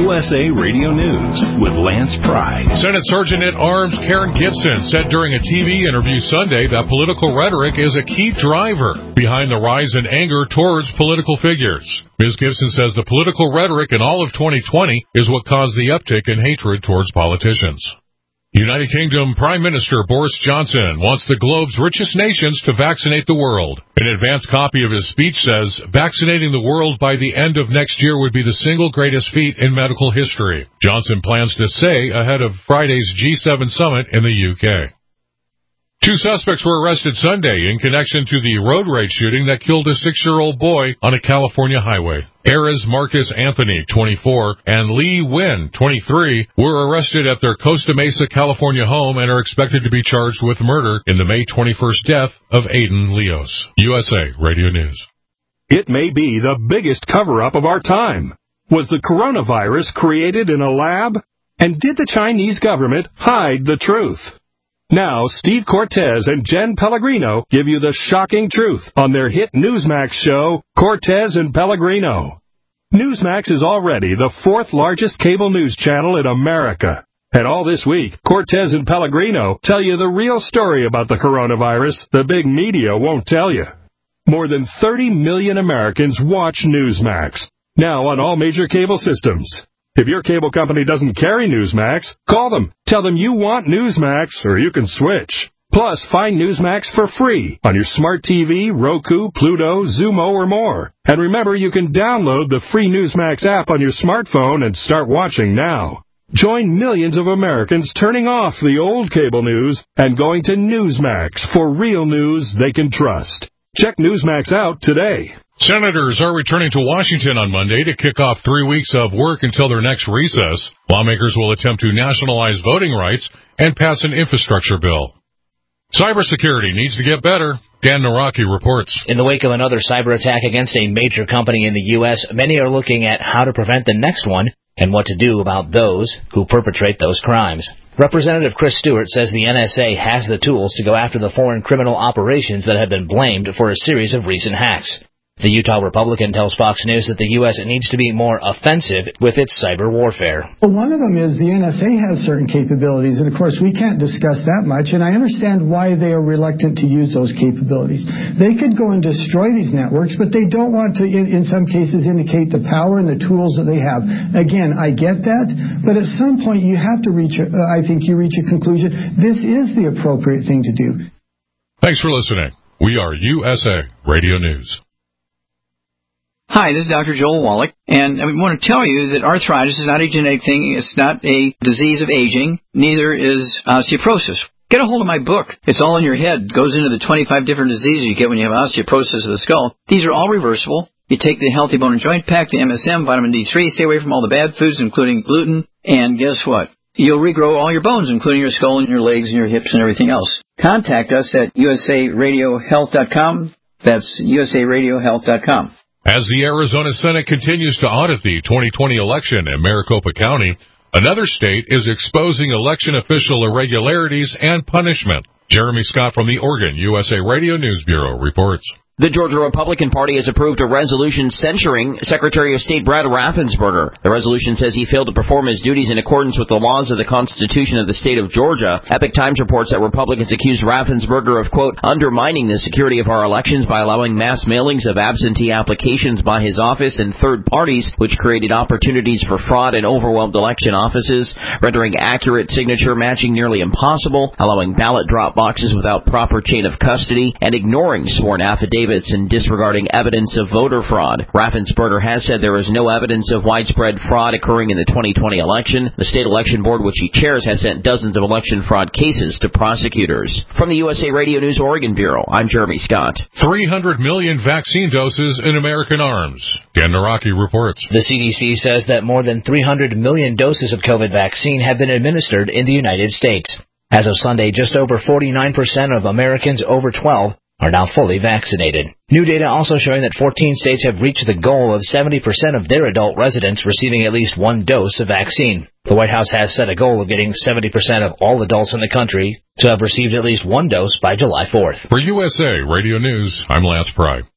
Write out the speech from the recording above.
USA Radio News with Lance Pry. Senate Sergeant-at-Arms Karen Gibson said during a TV interview Sunday that political rhetoric is a key driver behind the rise in anger towards political figures. Ms. Gibson says the political rhetoric in all of 2020 is what caused the uptick in hatred towards politicians. United Kingdom Prime Minister Boris Johnson wants the globe's richest nations to vaccinate the world. An advanced copy of his speech says vaccinating the world by the end of next year would be the single greatest feat in medical history. Johnson plans to say ahead of Friday's G7 summit in the UK. 2 suspects were arrested Sunday in connection to the road rage shooting that killed a 6-year-old boy on a California highway. Ares Marcus Anthony, 24, and Lee Wynn, 23, were arrested at their Costa Mesa, California home and are expected to be charged with murder in the May 21st death of Aiden Leos. USA Radio News. It may be the biggest cover-up of our time. Was the coronavirus created in a lab? And did the Chinese government hide the truth? Now, Steve Cortez and Jen Pellegrino give you the shocking truth on their hit Newsmax show, Cortez and Pellegrino. Newsmax is already the 4th largest cable news channel in America. And all this week, Cortez and Pellegrino tell you the real story about the coronavirus the big media won't tell you. More than 30 million Americans watch Newsmax, now on all major cable systems. If your cable company doesn't carry Newsmax, call them. Tell them you want Newsmax, or you can switch. Plus, find Newsmax for free on your smart TV, Roku, Pluto, Xumo, or more. And remember, you can download the free Newsmax app on your smartphone and start watching now. Join millions of Americans turning off the old cable news and going to Newsmax for real news they can trust. Check Newsmax out today. Senators are returning to Washington on Monday to kick off 3 weeks of work until their next recess. Lawmakers will attempt to nationalize voting rights and pass an infrastructure bill. Cybersecurity needs to get better. Dan Naraki reports. In the wake of another cyber attack against a major company in the U.S., many are looking at how to prevent the next one and what to do about those who perpetrate those crimes. Representative Chris Stewart says the NSA has the tools to go after the foreign criminal operations that have been blamed for a series of recent hacks. The Utah Republican tells Fox News that the U.S. needs to be more offensive with its cyber warfare. Well, one of them is the NSA has certain capabilities, and of course we can't discuss that much, and I understand why they are reluctant to use those capabilities. They could go and destroy these networks, but they don't want to, in some cases, indicate the power and the tools that they have. Again, I get that, but at some point you have to reach a conclusion. This is the appropriate thing to do. Thanks for listening. We are USA Radio News. Hi, this is Dr. Joel Wallach, and I want to tell you that arthritis is not a genetic thing. It's not a disease of aging. Neither is osteoporosis. Get a hold of my book. It's all in your head. It goes into the 25 different diseases you get when you have osteoporosis of the skull. These are all reversible. You take the Healthy Bone and Joint Pack, the MSM, vitamin D3, stay away from all the bad foods, including gluten, and guess what? You'll regrow all your bones, including your skull and your legs and your hips and everything else. Contact us at usaradiohealth.com. That's usaradiohealth.com. As the Arizona Senate continues to audit the 2020 election in Maricopa County, another state is exposing election official irregularities and punishment. Jeremy Scott from the Oregon USA Radio News Bureau reports. The Georgia Republican Party has approved a resolution censuring Secretary of State Brad Raffensperger. The resolution says he failed to perform his duties in accordance with the laws of the Constitution of the state of Georgia. Epic Times reports that Republicans accused Raffensperger of, quote, undermining the security of our elections by allowing mass mailings of absentee applications by his office and third parties, which created opportunities for fraud and overwhelmed election offices, rendering accurate signature matching nearly impossible, allowing ballot drop boxes without proper chain of custody, and ignoring sworn affidavits and disregarding evidence of voter fraud. Raffensperger has said there is no evidence of widespread fraud occurring in the 2020 election. The state election board, which he chairs, has sent dozens of election fraud cases to prosecutors. From the USA Radio News Oregon Bureau, I'm Jeremy Scott. 300 million vaccine doses in American arms. Dan Naraki reports. The CDC says that more than 300 million doses of COVID vaccine have been administered in the United States. As of Sunday, just over 49% of Americans over 12 are now fully vaccinated. New data also showing that 14 states have reached the goal of 70% of their adult residents receiving at least one dose of vaccine. The White House has set a goal of getting 70% of all adults in the country to have received at least one dose by July 4th. For USA Radio News, I'm Lance Pry.